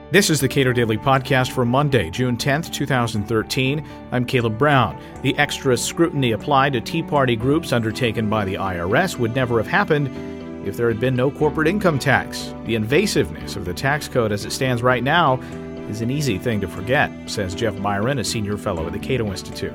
This is the Cato Daily Podcast for Monday, June 10th, 2013. I'm Caleb Brown. The extra scrutiny applied to Tea Party groups undertaken by the IRS would never have happened if there had been no corporate income tax. The invasiveness of the tax code as it stands right now is an easy thing to forget, says Jeff Byron, a senior fellow at the Cato Institute.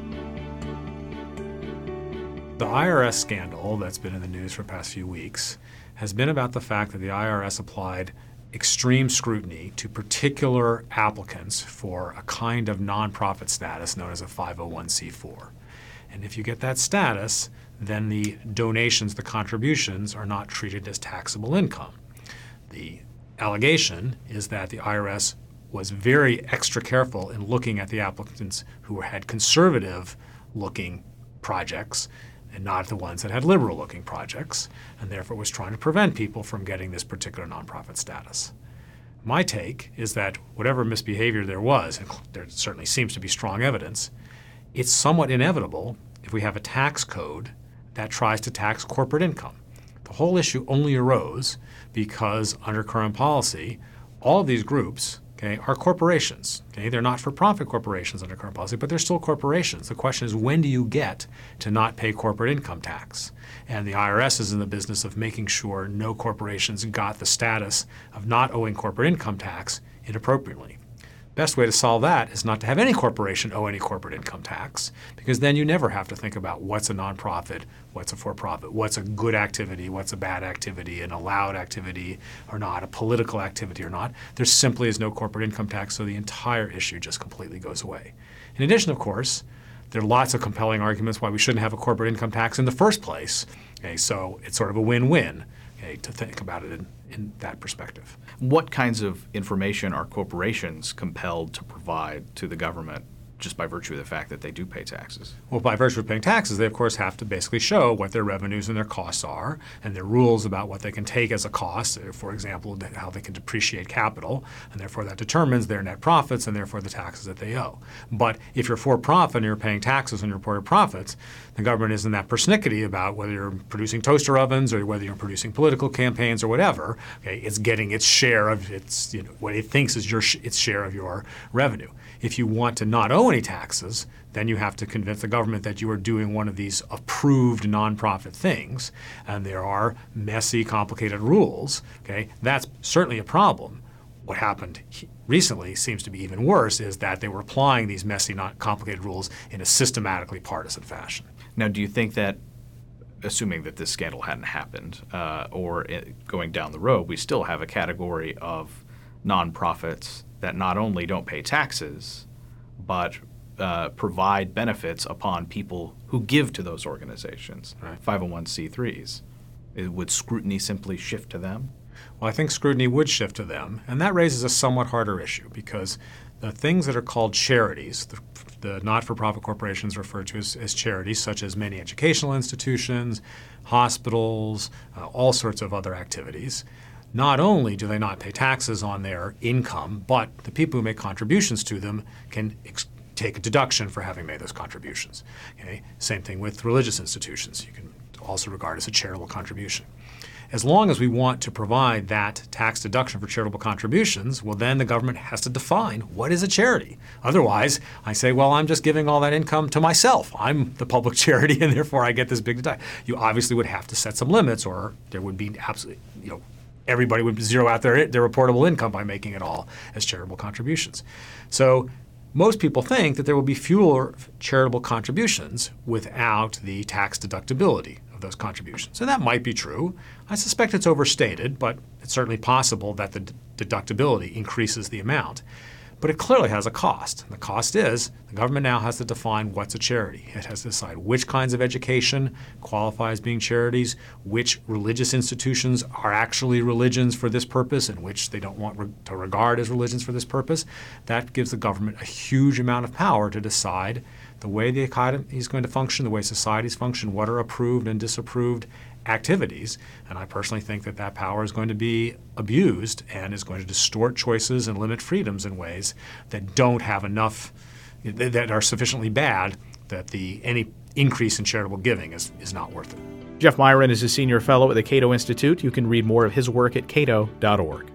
The IRS scandal that's been in the news for the past few weeks has been about the fact that the IRS applied extreme scrutiny to particular applicants for a kind of nonprofit status known as a 501c4. And if you get that status, then the donations, the contributions, are not treated as taxable income. The allegation is that the IRS was very extra careful in looking at the applicants who had conservative-looking projects and not the ones that had liberal-looking projects, and therefore was trying to prevent people from getting this particular nonprofit status. My take is that whatever misbehavior there was, and there certainly seems to be strong evidence, it's somewhat inevitable if we have a tax code that tries to tax corporate income. The whole issue only arose because under current policy, all of these groups are corporations. They're not for-profit corporations under current policy, but they're still corporations. The question is, when do you get to not pay corporate income tax? And the IRS is in the business of making sure no corporations got the status of not owing corporate income tax inappropriately. Best way to solve that is not to have any corporation owe any corporate income tax, because then you never have to think about what's a nonprofit, what's a for-profit, what's a good activity, what's a bad activity, an allowed activity or not, a political activity or not. There simply is no corporate income tax, so the entire issue just completely goes away. In addition, of course, there are lots of compelling arguments why we shouldn't have a corporate income tax in the first place. So it's sort of a win-win to think about it in that perspective. What kinds of information are corporations compelled to provide to the government just by virtue of the fact that they do pay taxes? Well, by virtue of paying taxes, they, of course, have to basically show what their revenues and their costs are, and their rules about what they can take as a cost, for example, how they can depreciate capital, and therefore that determines their net profits and therefore the taxes that they owe. But if you're for-profit and you're paying taxes on your reported profits, the government isn't that persnickety about whether you're producing toaster ovens or whether you're producing political campaigns or whatever. It's getting its share of its, what it thinks is its share of your revenue. If you want to not owe any taxes, then you have to convince the government that you are doing one of these approved nonprofit things, and there are messy, complicated rules. That's certainly a problem. What happened recently seems to be even worse, is that they were applying these messy, not complicated rules in a systematically partisan fashion. Now, do you think that, assuming that this scandal hadn't happened, or going down the road, we still have a category of nonprofits that not only don't pay taxes, but provide benefits upon people who give to those organizations, right? 501c3s. Would scrutiny simply shift to them? Well, I think scrutiny would shift to them, and that raises a somewhat harder issue because the things that are called charities, the not-for-profit corporations referred to as charities, such as many educational institutions, hospitals, all sorts of other activities, not only do they not pay taxes on their income, but the people who make contributions to them can take a deduction for having made those contributions. Same thing with religious institutions. You can also regard as a charitable contribution. As long as we want to provide that tax deduction for charitable contributions, well, then the government has to define what is a charity. Otherwise, I say, well, I'm just giving all that income to myself. I'm the public charity, and therefore I get this big deduction. You obviously would have to set some limits, or there would be absolutely, everybody would zero out their reportable income by making it all as charitable contributions. So most people think that there will be fewer charitable contributions without the tax deductibility of those contributions. And that might be true. I suspect it's overstated, but it's certainly possible that the deductibility increases the amount. But it clearly has a cost. And the cost is the government now has to define what's a charity. It has to decide which kinds of education qualify as being charities, which religious institutions are actually religions for this purpose and which they don't want to regard as religions for this purpose. That gives the government a huge amount of power to decide the way the economy is going to function, the way societies function, what are approved and disapproved activities. And I personally think that that power is going to be abused and is going to distort choices and limit freedoms in ways that don't have enough, that are sufficiently bad that any increase in charitable giving is not worth it. Jeff Byron is a senior fellow at the Cato Institute. You can read more of his work at cato.org.